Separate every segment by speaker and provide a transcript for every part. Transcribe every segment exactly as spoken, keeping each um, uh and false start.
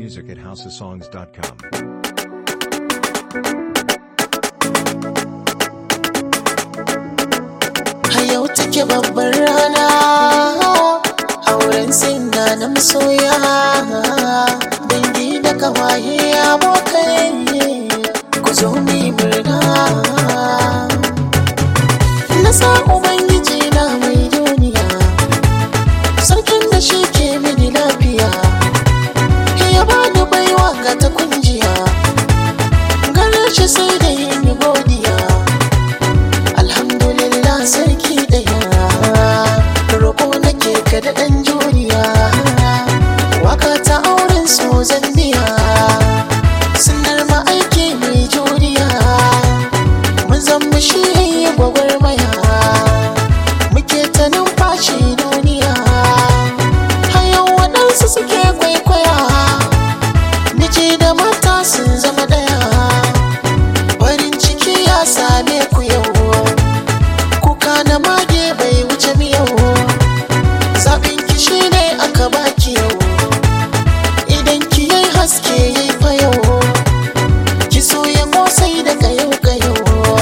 Speaker 1: music at house of songs dot com.
Speaker 2: Yau take babbar rana, auren sinna na masoya, dangi da kawaye abokai, ku zo mu murna. Na sa Ubangiji na mai duniya, sarkin da shi ke mini lafiya, ya bani baiwa ga ta kunjiya, gare shi sai da yin godiya. Alhamdulillah sarki daya, roƙo nake ka da ɗan juriya, waka ta auren so zan biya, sunnar ma'aiki mai juriya, mun zama shi gwagwarmaya, muke ta numfashi duniya, hayan waɗansu suke kwaikwaya, miji da mata sun zama ɗaya, farin ciki ya same ku yau, kuka na mage bai wuce miyau, zaɓin ki shi ne aka baki yau, idan ki yi haske yi fa yau, ki so ya motsai da kayau kayau,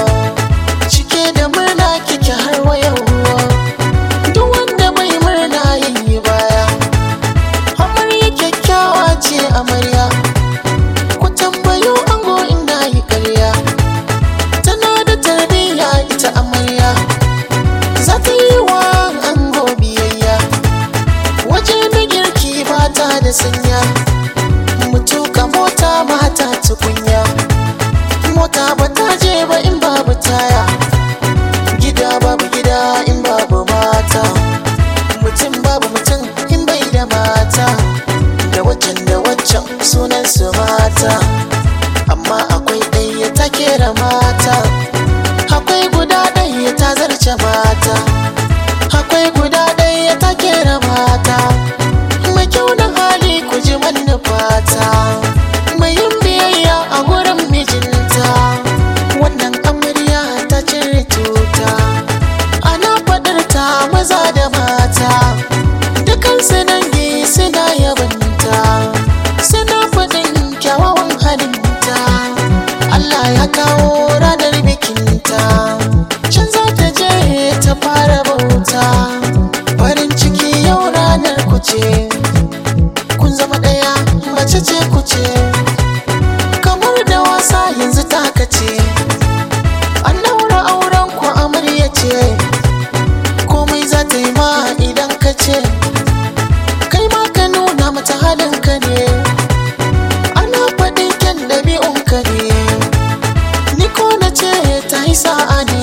Speaker 2: cike da murna kike har wa yau, duk wanda bai murna yayi baya, amarya kyakkyawa ce amarya, ku tambayo ango inda yi ƙarya, tana da tarbiyya ita amarya, za ta yi wa ango biyayya, waje da girki ba ta da sanya, mutuka mota mata tukunya, mota ba ta je ba in babu taya, gida babu gida in babu mata, mutum babu mutum in bai da mata, da waccan da waccan sunan su mata, amma akwai ɗaya ta kera mata, akwai guda ɗaya ta zarce mata, akwai guda ɗaya ta kera mata, mai kyau da hali ku ji manufata, mai yin biyayya a gurin mijinta, wannan amarya ta cire tuta, ana faɗar ta maza da mata, dukansu dangi suna yabanta, suna faɗin kyawawan halinta, Allah ya kawo ranar bikinta, can za ta je ta fara bauta, farin ciki yau ranar ku ce, kun zama ɗaya mace ce ku ce, kamar da wasa yanzu taka ce, an daura auren ku amarya ce, komai za ta yi ma idan ka ce, kai ma ka nuna mata halinka ne, ana faɗin kyan ɗabi'unka ne, ni ko na ce ta yi sa'a ne,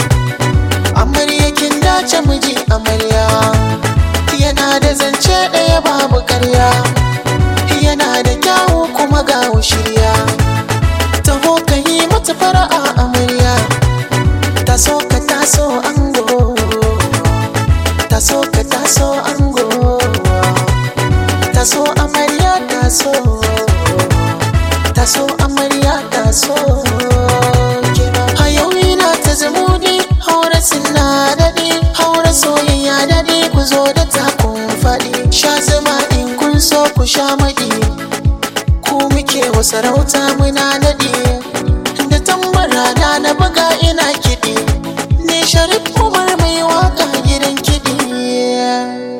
Speaker 2: amarya kin dace miji amarya, yana da zance ɗaya babu ƙarya, yana da kyawu kuma ga shirya, taho ka yi mata fara'a amarya, taso ka taso ango, taso ka taso ango, taso amarya taso, taso amarya taso, a yau ina ta zumudi, haura suna daɗi, haura soyayya daɗi, ku zo da takun faɗi, sha zama in kun so ku sha maɗi, ku muke wa sarauta muna naɗi, da tambara na na buga ina kiɗi, ni Sharif Umar mai waka gidan kiɗi.